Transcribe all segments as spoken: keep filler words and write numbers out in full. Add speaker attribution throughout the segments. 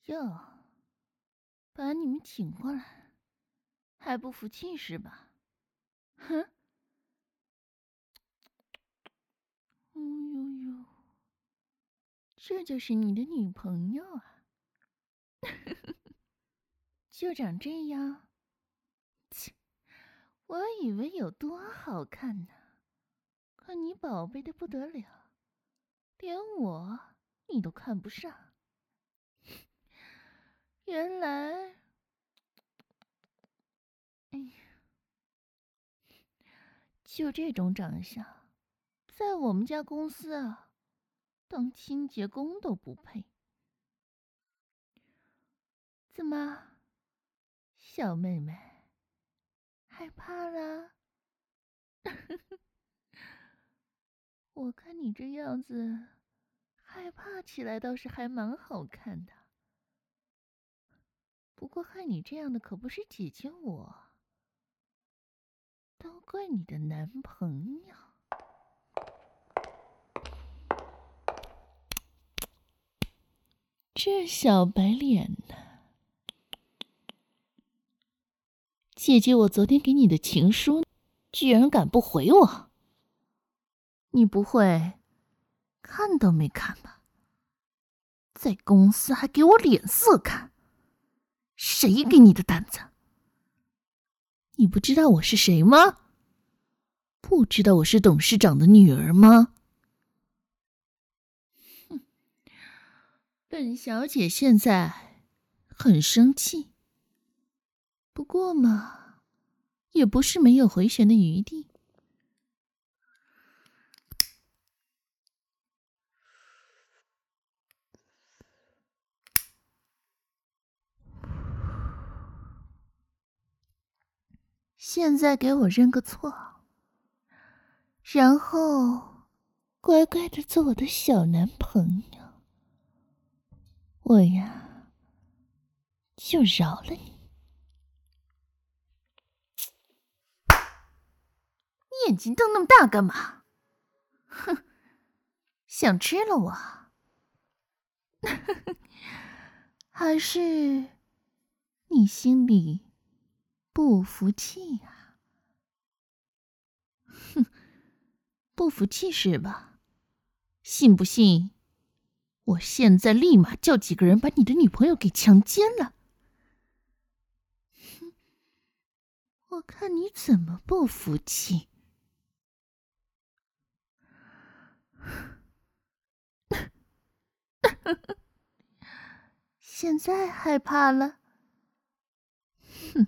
Speaker 1: 哟，把你们请过来，还不服气是吧？哼！哎呦呦，这就是你的女朋友啊？就长这样？切，我以为有多好看呢，可你宝贝的不得了，连我你都看不上。原来，哎呀，就这种长相，在我们家公司啊，当清洁工都不配。怎么，小妹妹，害怕了？我看你这样子，害怕起来倒是还蛮好看的。不过害你这样的可不是姐姐我，都怪你的男朋友。这小白脸呢？姐姐，我昨天给你的情书，居然敢不回我？你不会看都没看吧？在公司还给我脸色看？谁给你的胆子？你不知道我是谁吗？不知道我是董事长的女儿吗？哼，本小姐现在很生气，不过嘛，也不是没有回旋的余地。现在给我认个错，然后乖乖的做我的小男朋友，我呀就饶了你。你眼睛瞪那么大干嘛？哼，想吃了我？还是你心里不服气呀？哼，不服气是吧？信不信我现在立马叫几个人把你的女朋友给强奸了？哼，我看你怎么不服气。现在害怕了？哼，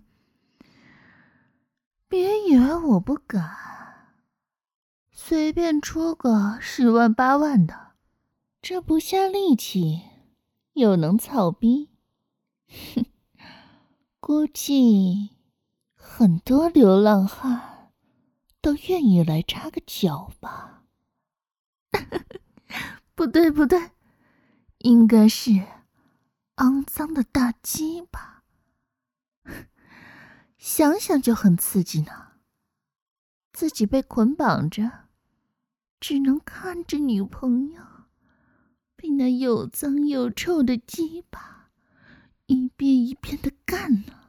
Speaker 1: 别以为我不敢，随便出个十万八万的，这不下力气又能操逼？哼，估计很多流浪汉都愿意来插个脚吧。不对不对，应该是肮脏的大鸡巴，想想就很刺激呢。自己被捆绑着，只能看着女朋友被那又脏又臭的鸡巴一遍一遍的干呢。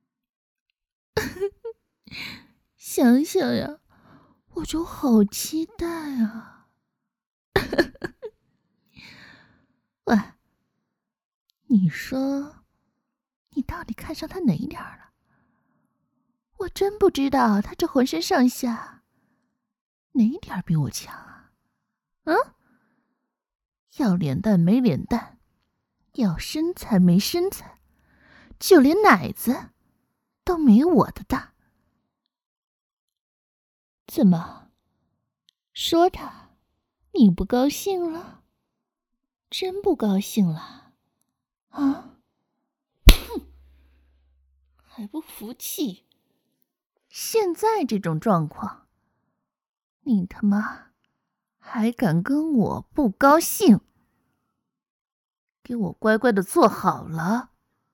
Speaker 1: 想想呀，我就好期待啊！喂，你说，你到底看上他哪一点了？我真不知道他这浑身上下哪一点比我强啊？嗯？要脸蛋没脸蛋，要身材没身材，就连奶子都没我的大。怎么，说他你不高兴了？真不高兴了啊？哼，还不服气？现在这种状况，你他妈还敢跟我不高兴？给我乖乖的坐好了。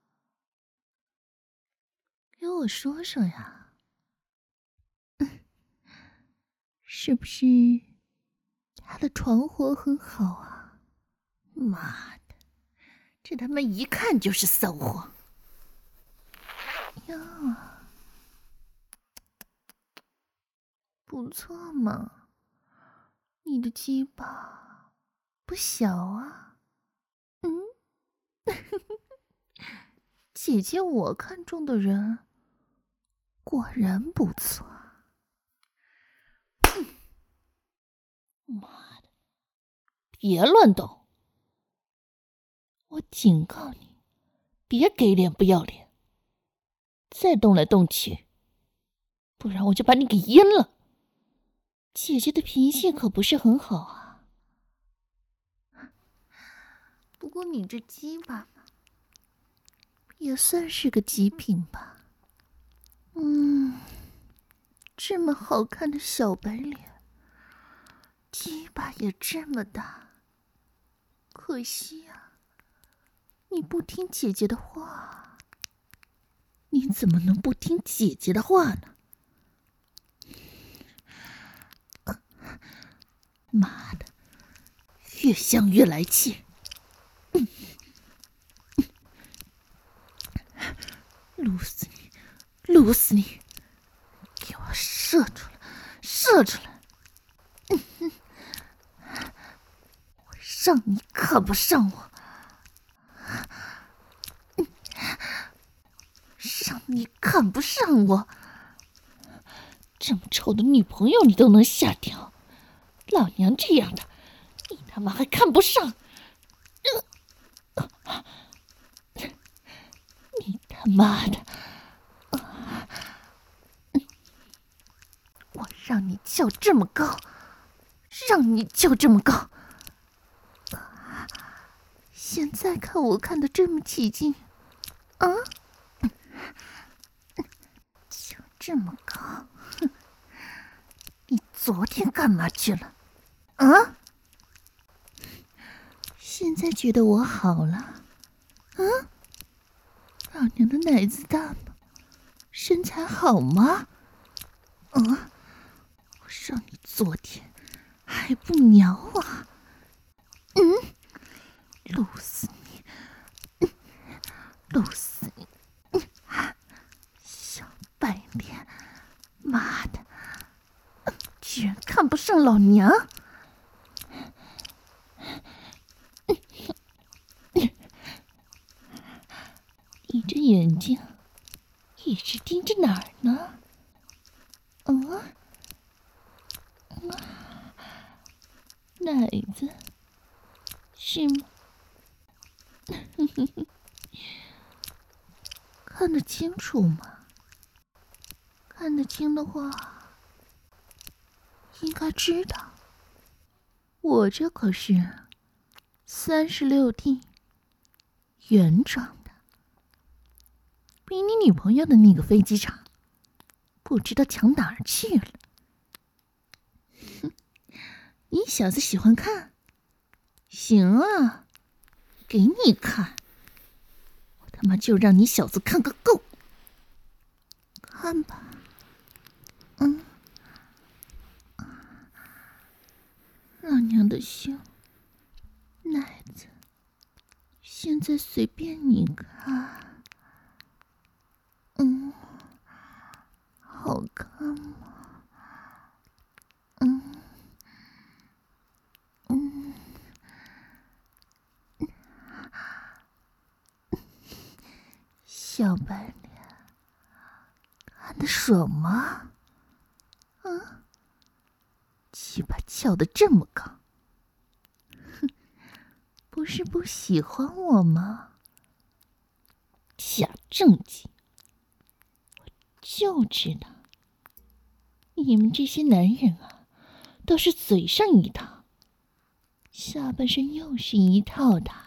Speaker 1: 给我说说呀，是不是他的床活很好啊？妈的， 这他妈一看就是骚货呀！不错嘛，你的鸡巴不小啊。嗯，姐姐我看中的人果然不错。妈的，别乱动！我警告你，别给脸不要脸！再动来动去，不然我就把你给阉了。姐姐的脾气可不是很好啊。不过你这鸡巴也算是个极品吧。嗯，这么好看的小白脸，鸡巴也这么大，可惜啊，你不听姐姐的话。你怎么能不听姐姐的话呢？啊、妈的，越香越来气！嗯嗯、撸死你，撸死你！给我射出来，射出来！嗯哼，我让你看不上我，嗯，让你看不上我。这么丑的女朋友你都能下掉，老娘这样的，你他妈还看不上？呃啊、你他妈的！啊、我让你叫这么高，让你叫这么高！啊、现在看我看得这么起劲，啊？叫这么高，哼！你昨天干嘛去了？啊？现在觉得我好了？啊？老娘的奶子大吗？身材好吗？啊？我让你昨天还不瞄啊？嗯？撸死你！嗯，撸死你！嗯，小白脸，妈的，居然看不上老娘！你这眼睛一直盯着哪儿呢？嗯？啊？奶子是吗？看得清楚吗？看得清的话，应该知道，我这可是三十六 D 原装的，比你女朋友的那个飞机场不知道强哪儿去了。哼，你小子喜欢看？行啊，给你看，我他妈就让你小子看个够！看吧，嗯，老娘的胸、奶子，现在随便你看。嗯，好看吗？嗯嗯，小白脸，看得爽吗？啊，鸡巴翘得这么高，哼，不是不喜欢我吗？假正经，我就知道，你们这些男人啊，都是嘴上一套，下半身又是一套的。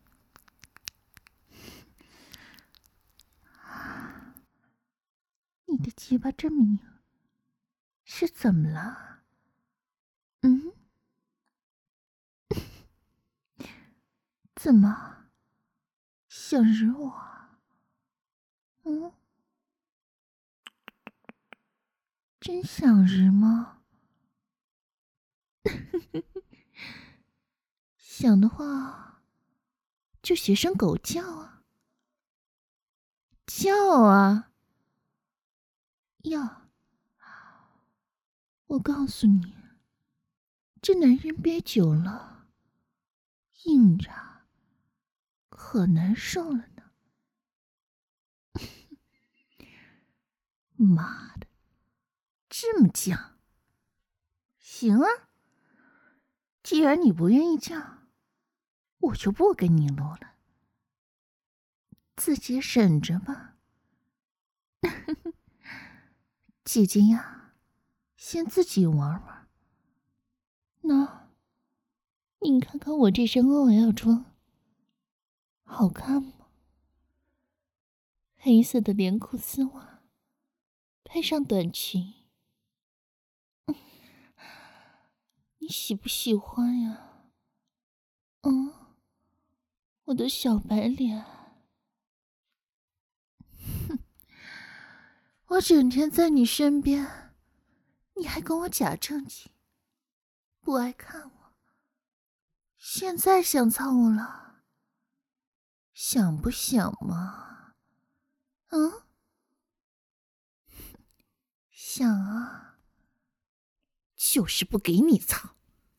Speaker 1: 你的鸡巴这么硬，是怎么了？嗯？怎么想日我？嗯？真想日吗？想的话， 就学声狗叫啊，叫啊！呀，我告诉你，这男人憋久了，硬着可难受了呢。妈的，这么犟！行啊，既然你不愿意犟，我就不跟你撸了，自己省着吧。姐姐呀，先自己玩玩。那，你看看我这身 O L 装，好看吗？黑色的连裤丝袜，配上短裙，你喜不喜欢呀？嗯，我的小白脸。哼，我整天在你身边，你还跟我假正经，不爱看我，现在想操我了，想不想嘛？嗯，想啊，就是不给你操。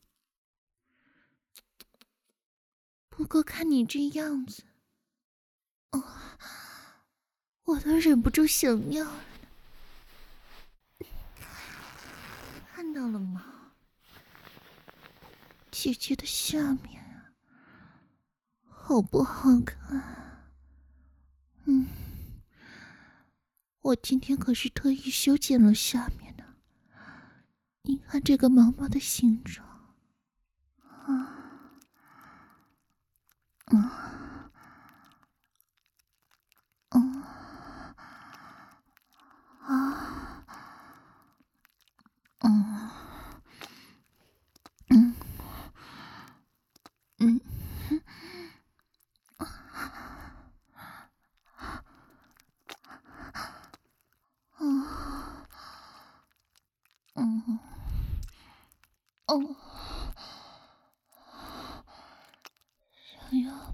Speaker 1: 不过看你这样子，哦，我都忍不住想要了。看到了吗？姐姐的下面啊，好不好看？嗯，我今天可是特意修剪了下面的，你看这个毛毛的形状啊。嗯，嗯，啊，嗯，嗯，嗯，啊，嗯，哦，想要，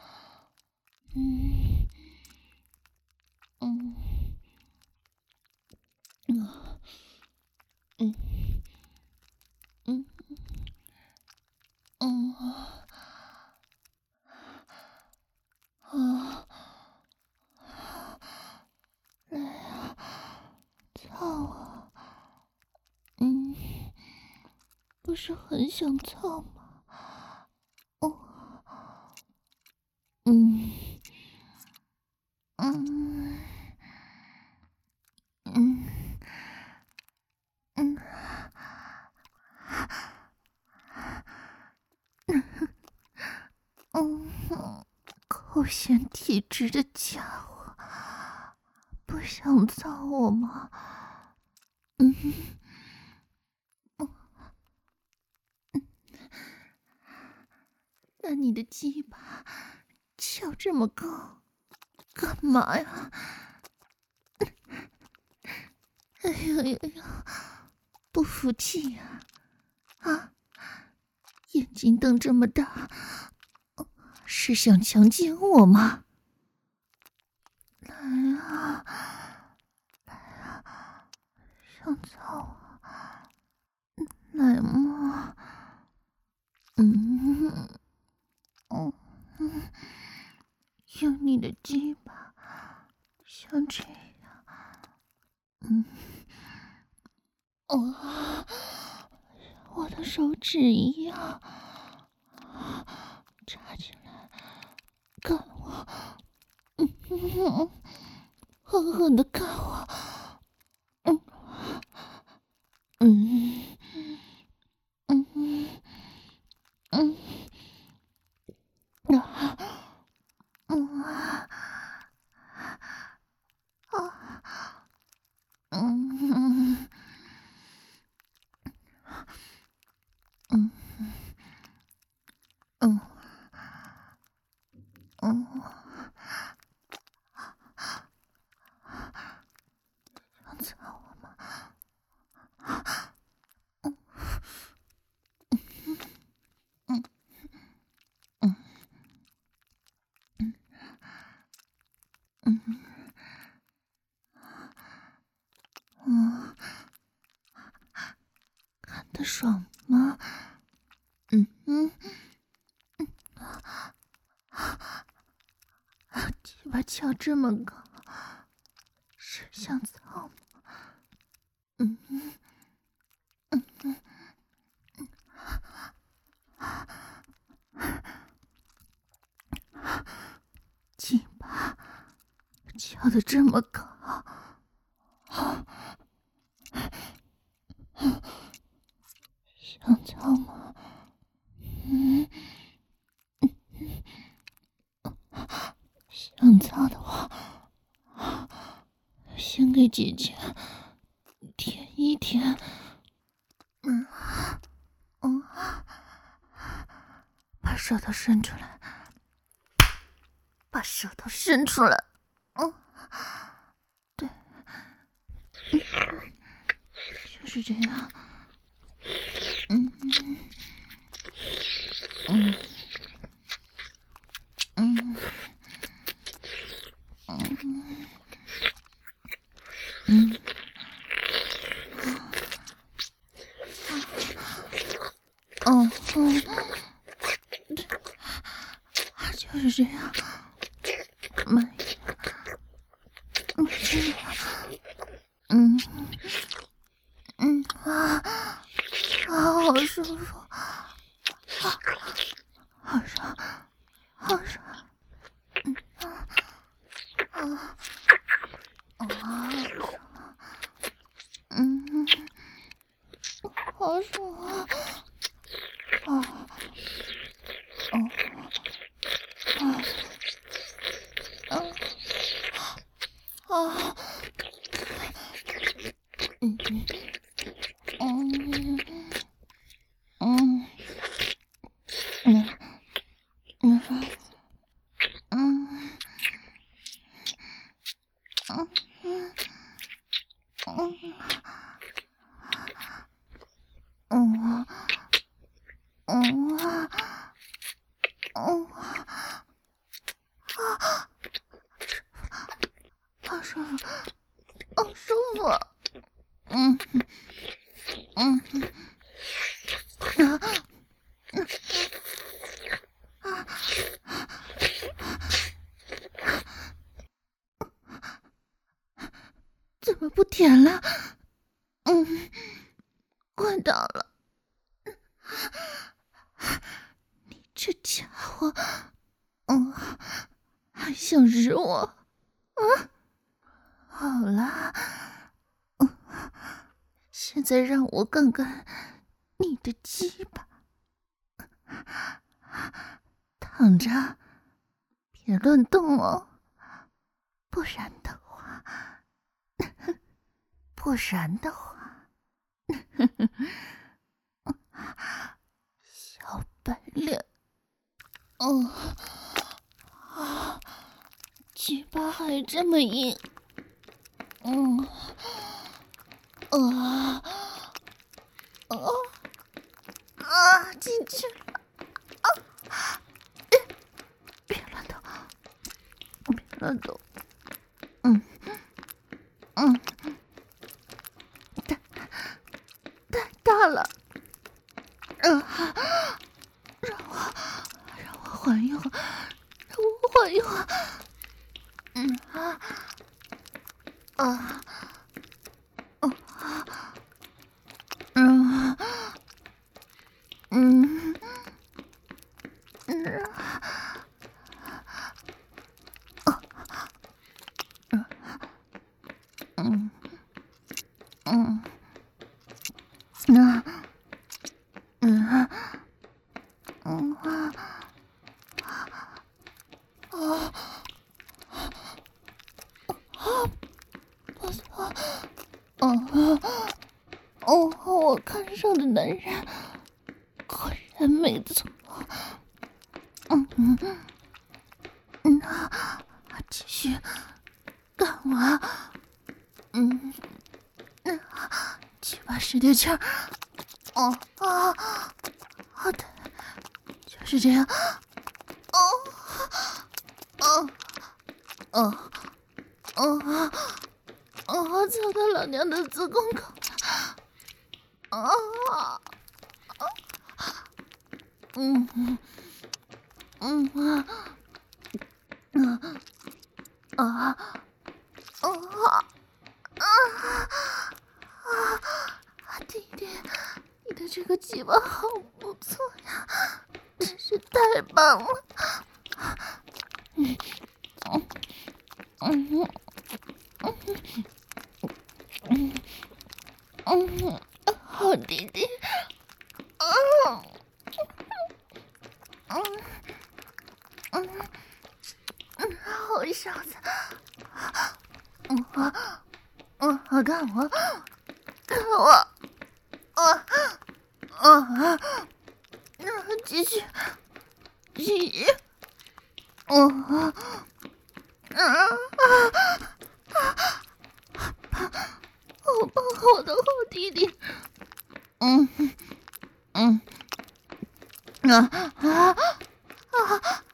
Speaker 1: 嗯，嗯，嗯，嗯，嗯，嗯，啊，来呀，操啊！嗯，不是很想操吗？哦，嗯，嗯，嗯，嗯，嗯，口嫌体直的家伙，不想操我吗？嗯，那你的鸡巴翘这么高，干嘛呀？哎呀呀呀，不服气呀！啊，眼睛瞪这么大，是想强奸我吗？来啊，来啊，想操我，来嘛！嗯，嗯嗯，用你的鸡巴，像这样，嗯，哦，我的手指一样，插进来，干我，嗯嗯，狠狠的干我，嗯嗯嗯嗯嗯啊嗯啊嗯嗯嗯嗯，想操我吗？ 巴翘这么高，是想操吗？嗯嗯嗯嗯嗯，鸡巴翘得这么高，想操吗？嗯，想操的话，先给姐姐舔一舔。嗯嗯，把舌头伸出来，把舌头伸出来。嗯，对，就是这样。嗯嗯嗯嗯嗯。嗯嗯，就是这样，慢一点，慢一点，嗯嗯啊啊，好舒服，啊，好爽，好爽，嗯啊啊啊，嗯，好爽啊！啊哦啊啊啊！嗯嗯嗯嗯嗯嗯嗯嗯嗯嗯嗯啊！好舒服，好舒服。嗯嗯啊啊！怎么不舔了？嗯，快到了！你这家伙，嗯，还想日我？啊！好啦，嗯，现在让我看看你的鸡巴。躺着，别乱动哦，不然的话，不然的话，小白脸，哦，啊，鸡巴还这么硬，嗯，啊，啊，啊，进去了，啊，别别乱动，别乱动，嗯嗯，太太大了，嗯、啊，让我让我缓一会儿，让我缓一会儿，嗯啊啊，哦啊，嗯嗯嗯嗯嗯嗯嗯嗯啊啊啊！不错，哦哦，我看上的男人果然没错。嗯嗯嗯啊，继续干嘛？嗯嗯，去把使点劲儿。哦啊，好的，就是这样。哦哦哦哦哦，操到老娘的子宫口了！啊！嗯嗯嗯啊啊啊啊啊啊！弟弟，你的这个鸡巴好不错呀，真是太棒了。嗯嗯嗯嗯嗯嗯，好弟弟。嗯嗯嗯嗯，好小子。嗯啊嗯啊，看我，看我，啊啊啊！继续，继续。嗯啊啊啊！好棒，好的好弟弟。嗯嗯啊啊啊！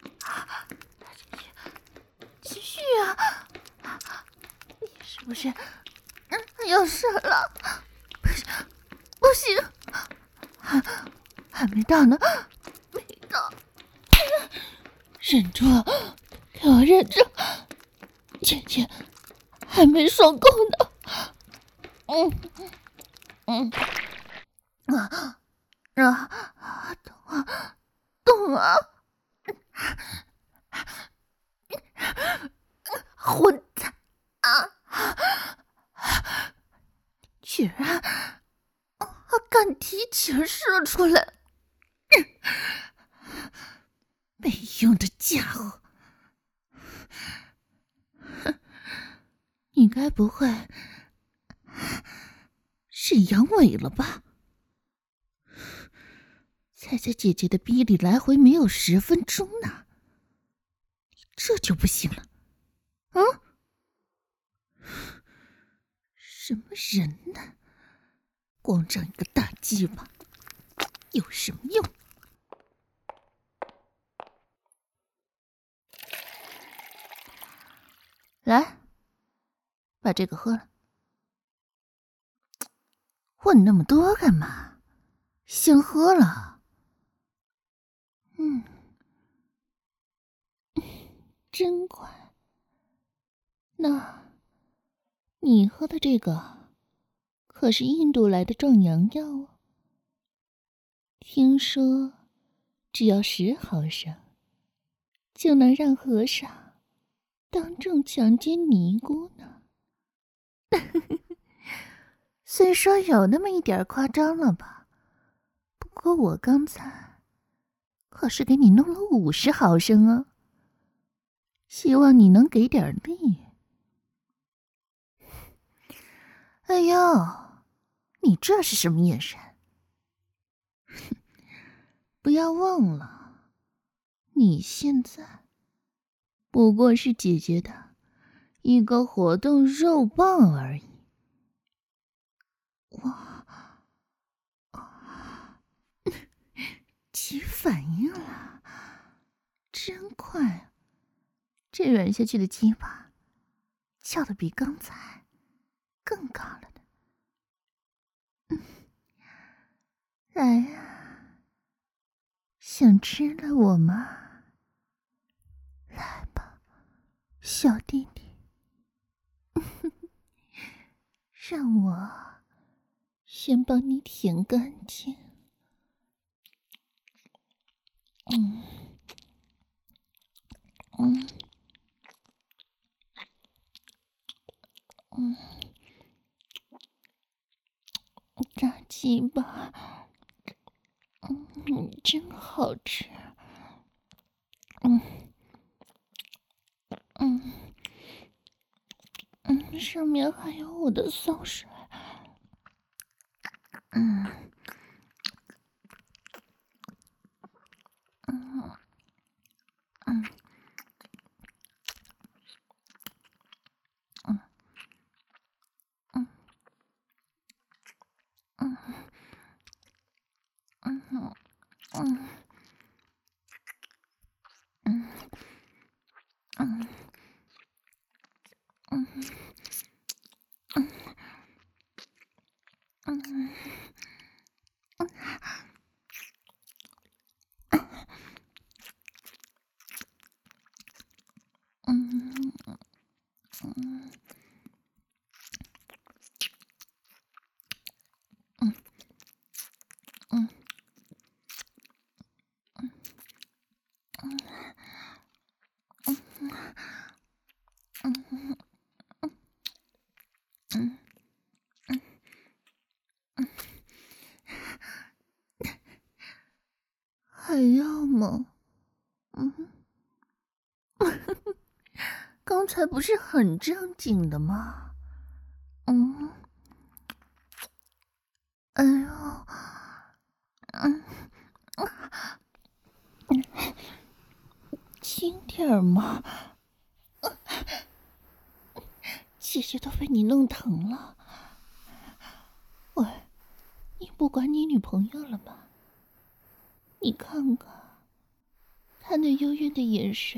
Speaker 1: 继续，继续啊！你是不是嗯要射了？不是，不行，还还没到呢，没到，忍住，给我忍住，姐姐还没爽够呢。嗯嗯啊啊，动啊动啊！混蛋啊！居然还敢提前射出来！没用的家伙！你该不会是阳痿了吧？才在姐姐的逼里来回没有十分钟呢，你这就不行了？啊？什么人呢？光长一个大鸡巴有什么用？来，把这个喝了。问那么多干嘛？先喝了。嗯，真快。那，你喝的这个，可是印度来的壮阳药哦。听说，只要十毫升，就能让和尚当众强奸尼姑呢。虽说有那么一点夸张了吧，不过我刚才可是给你弄了五十毫升啊，希望你能给点力。哎呦，你这是什么眼神？不要忘了，你现在不过是姐姐的一个活动肉棒而已。哇，起反应了，真快啊！这软下去的鸡巴翘得比刚才更高了呢。嗯，来呀，想吃了我吗？来吧，小弟弟，让我先帮你舔干净。嗯嗯嗯，大鸡巴，嗯，真好吃。嗯嗯嗯，上面还有我的骚水。嗯嗯嗯嗯嗯嗯嗯嗯嗯嗯嗯嗯。 嗯嗯嗯嗯嗯嗯嗯嗯嗯嗯，还要吗？嗯，刚才不是很正经的吗？嗯，哎呦，嗯，轻点儿嘛，姐姐都被你弄疼了。喂，你不管你女朋友了吗？你看看，她那幽怨的眼神，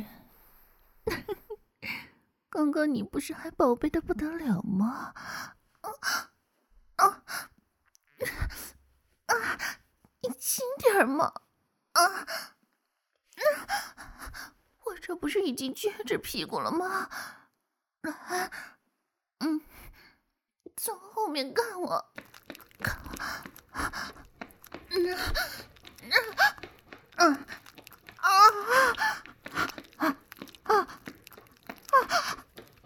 Speaker 1: 刚刚你不是还宝贝的不得了吗？啊啊啊！你轻点儿嘛！啊，我这不是已经撅着屁股了吗？来，嗯，从后面干我，看我，嗯嗯啊啊啊啊！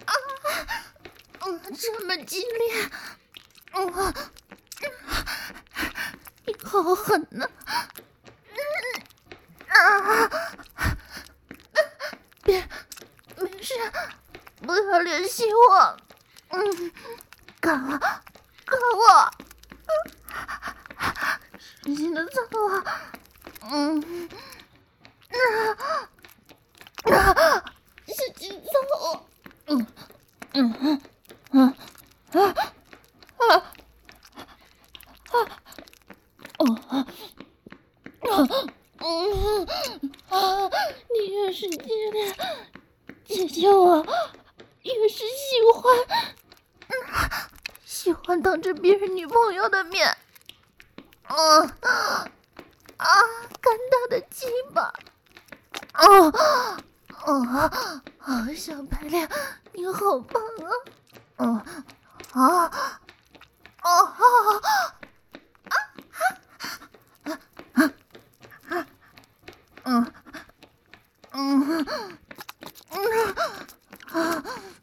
Speaker 1: 嗯，这么激烈，嗯，你好狠呐！啊！别，没事，不要联系我。嗯，干我，干我，使劲的操我。嗯，啊啊！使劲操我。嗯嗯嗯啊啊啊！哦啊！嗯啊！你越是激烈，姐姐我越是喜欢，喜欢当着别人女朋友的面，啊啊！干大的鸡巴，啊啊啊！小白脸，你好棒啊！啊啊啊啊！嗯嗯嗯啊！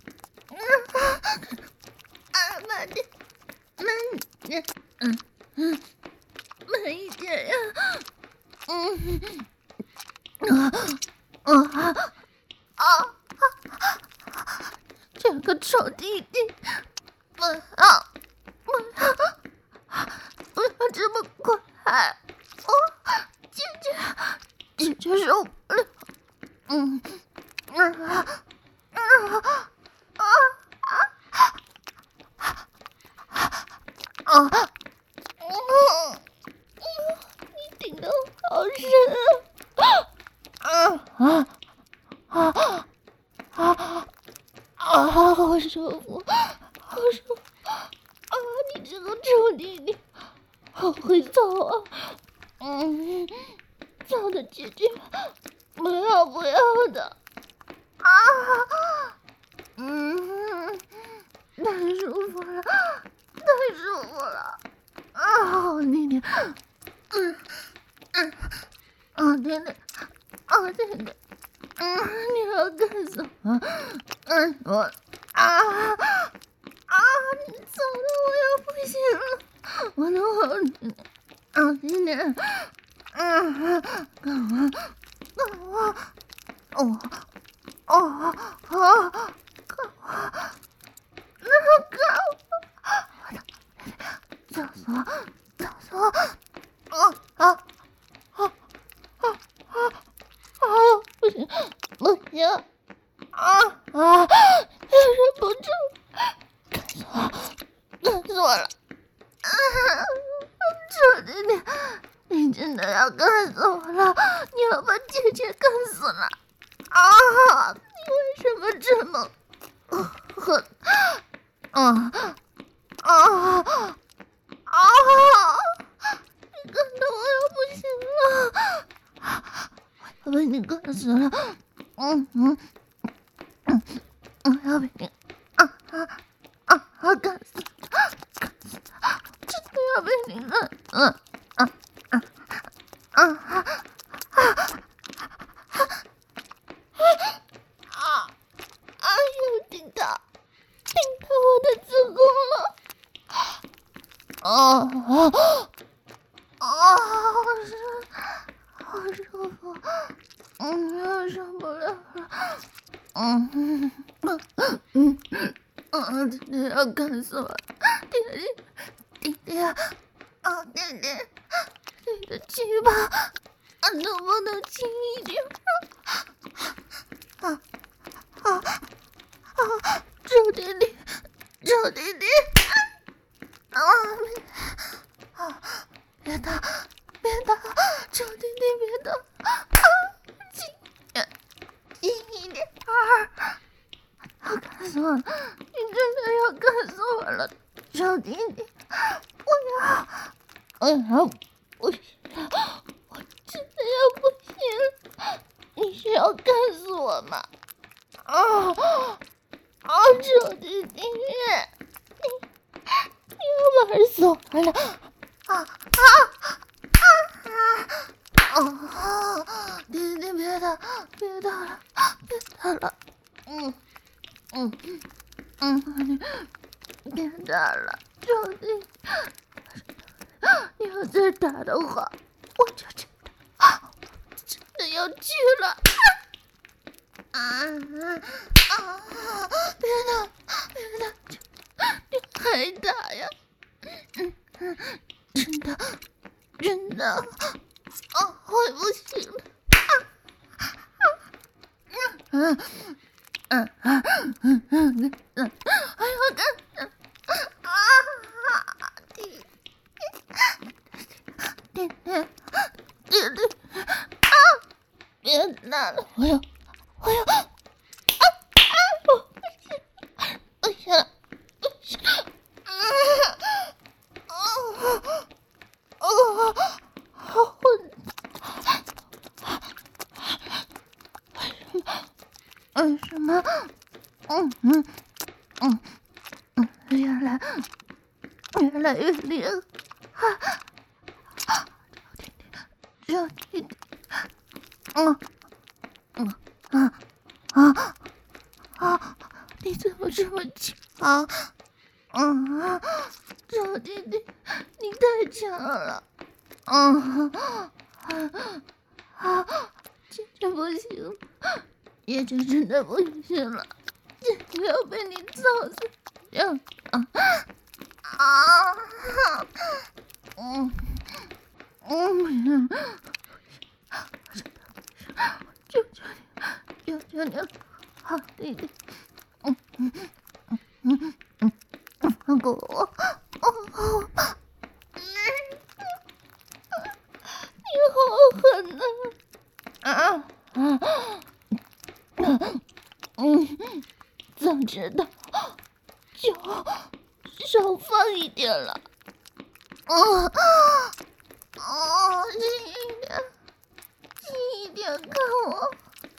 Speaker 1: 啊，慢点，慢点，嗯嗯，慢一点呀，嗯啊啊啊！这个臭弟弟，不要不要不要这么快！哦，姐姐姐姐受不了，嗯啊啊啊啊啊！嗯，你顶得好深啊！啊啊啊啊啊！好舒服，好舒服啊！你这个臭弟弟，好会操啊！嗯，操的姐姐不要不要的啊！嗯，太舒服了，太舒服了啊！好弟弟，嗯嗯，啊弟弟，啊弟弟，嗯，你要干什么？嗯，我啊啊！你操的我要不行了，我的好弟弟，啊弟弟，嗯，干嘛干嘛？哦哦哦，干嘛？那干我，我的，厕所厕所，啊啊啊啊啊！啊！不行，不行！啊啊！忍不住，干死我，干死我了！啊！臭弟弟，你真的要干死我了！你要把姐姐干死了！啊！你为什么这么狠？啊啊啊！你干的我要不行了！我要被你干死了！嗯嗯嗯，我要被你啊啊，干死，干死，真的要被你了，嗯啊啊啊啊啊啊！又顶到，顶到我的子宫了，啊啊啊！好舒服，嗯，受不了了，嗯嗯嗯嗯，弟弟要干死我，弟弟弟弟啊，啊弟弟，你的鸡巴啊能不能轻一点？啊啊啊！臭弟弟，臭弟弟，啊啊！别打，别打，臭弟弟别打，啊，轻点，轻一点，啊！要干死我了！你真的要干死我了，臭弟弟！我要，我要不行了，我真的要不行了！你是要干死我吗？啊啊！臭弟弟，你你要玩死我了！啊啊啊啊啊！弟弟别打，别打了，别打了！嗯。嗯嗯，别打了，兄弟！你要再打的话，我就真的真的要去了！啊啊！别打，别打！你还打呀？嗯嗯，真的真的啊，我不行了！啊啊！嗯嗯嗯嗯嗯，哎呦我干啊！弟弟弟弟弟啊！别打了，我要我要啊啊！我不行了，不行了！啊啊啊！好混！为什么？嗯嗯嗯嗯，原来越来越厉害！啊，小弟弟，嗯嗯啊啊啊！你怎么这么强？嗯啊，小弟弟，你太强了！嗯啊啊，简直不行！也就真的不行了，就要被你操死！这样啊啊！嗯嗯，求求你，求求你了，好弟弟！嗯嗯嗯嗯嗯嗯，放过我！哦哦，你好狠呐！啊啊！嗯，早知道就少放一点了。啊啊！轻一点，轻一点，看我，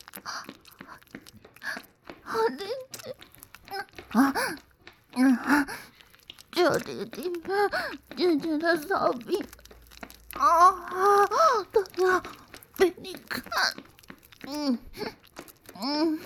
Speaker 1: 好弟弟。啊嗯，这弟弟姐姐的骚逼啊，都要被你看。嗯嗯。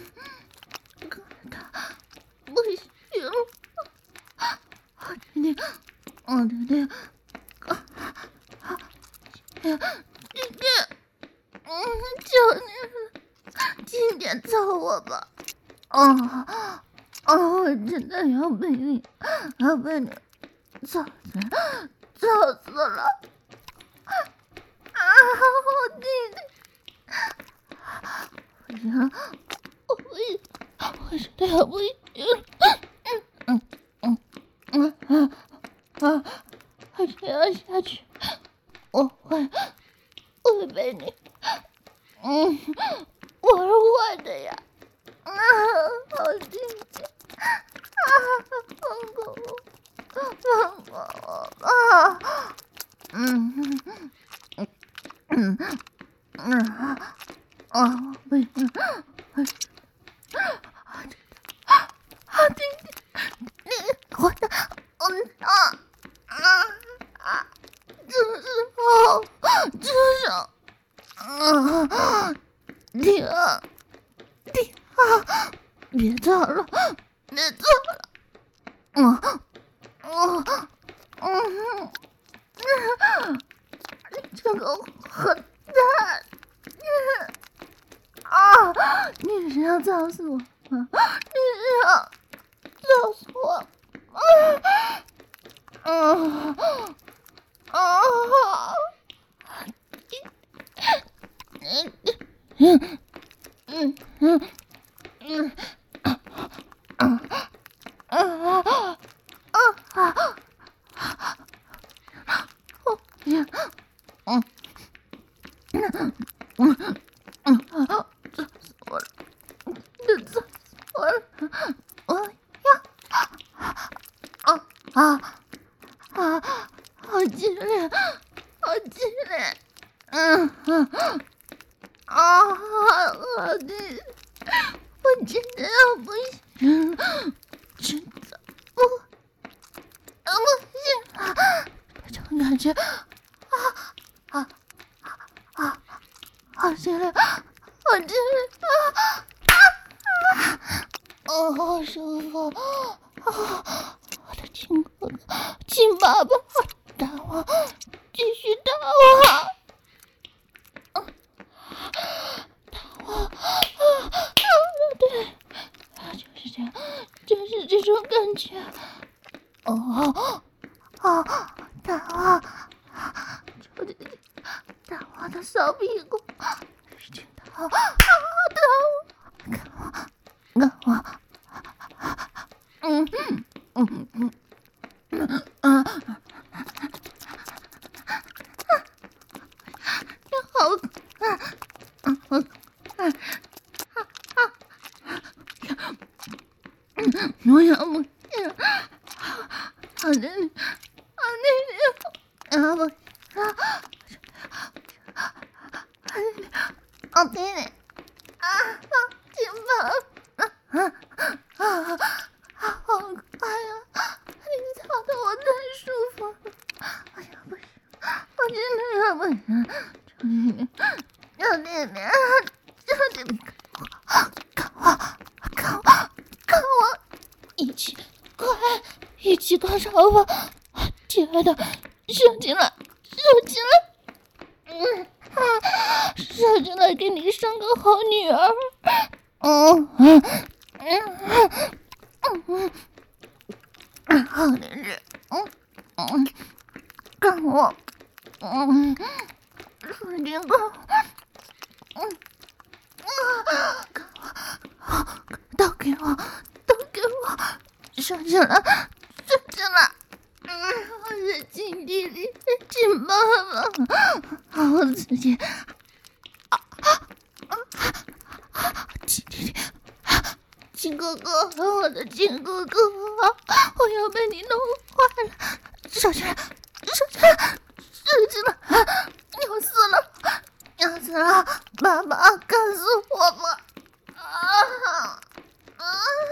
Speaker 1: 不行了，好弟弟，好弟弟，啊啊，弟弟，嗯，求你了，轻点操我吧！啊啊，我真的要被你，要被你操死，操死了！啊，好弟弟，不行，我不行，我真的要不行。嗯嗯嗯嗯啊！还是要下去，我会会被你，嗯，我是坏的呀！啊，好弟弟，啊，放过我，放过我吧！嗯嗯嗯嗯啊啊！不行，啊弟弟，啊弟弟，你活的。 手，住手！啊，停！停！别做了，别做了！嗯嗯嗯，这个混蛋！啊！你是要操死我吗？你是要操死我？啊啊啊！嗯嗯嗯嗯嗯啊啊啊啊啊！哦呀，嗯嗯嗯嗯啊！这死我了！这死我了！我呀啊啊啊！好激烈，好激烈！嗯嗯啊！好激烈！我真的要不行了，真的不不行了！这种感觉啊啊啊！好激烈，好激烈啊啊！哦，好舒服啊！我的亲哥哥，亲爸爸，打我，继续打我！啊，打我！啊啊！对，就是这样，就是这种感觉。哦哦，打我！求求你，打我的小屁股！使劲打我！啊，打我！干我！干我！嗯嗯嗯嗯啊！你好可爱！嗯嗯嗯嗯，我要不行，好的你，好的你，要不啊，好的你，啊，亲爸爸，啊啊啊，好快呀！你操的我太舒服了！哎呀，不行，我真的要不行！求你，求你，求你，看我，看我，看我，一起，快，一起高潮吧！亲爱的，射进来，射进来！嗯啊，射进来，给你生个好女儿！嗯嗯嗯嗯嗯，好的是，嗯嗯，干我，嗯，使劲干，嗯啊，干我，都给我，都给我，射进来，射进来！嗯，我的亲弟弟，亲爸爸，好刺激！啊啊啊！亲弟弟，亲哥哥，我的亲哥哥，我要被你弄坏了！射进来，射进来，射进来！要死了，要死了！爸爸，干死我吧！啊啊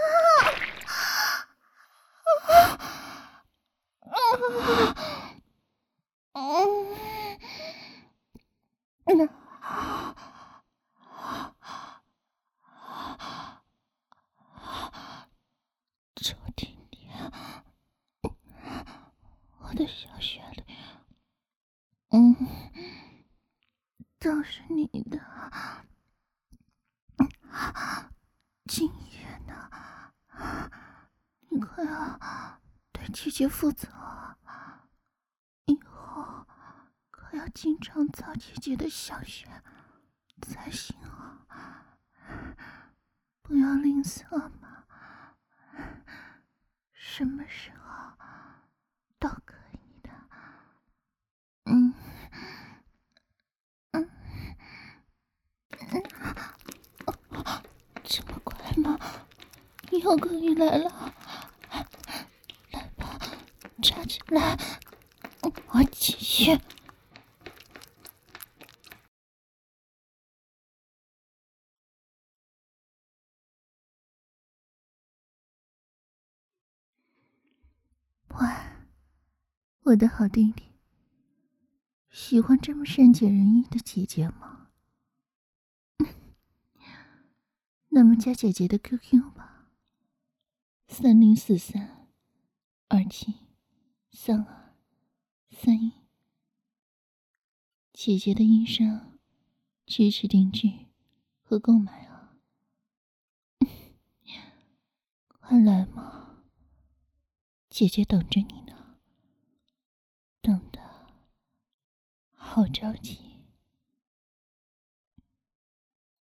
Speaker 1: 啊！嗯嗯。周婷婷，我的小雪莉，嗯，都是你的，今夜呢，你可要对姐姐负责，以后可要经常操姐姐的小穴才行啊，不要吝啬嘛，什么时候都可以的，嗯嗯嗯，这么快吗？又可以来了，来吧，插进来，我继续。喂，我的好弟弟， 喜欢这么善解人意的姐姐吗？那么加姐姐的 Q Q 吧，三零四三二七三二三一。姐姐的音声支持定制和购买啊！快来嘛，姐姐等着你呢，等的好着急。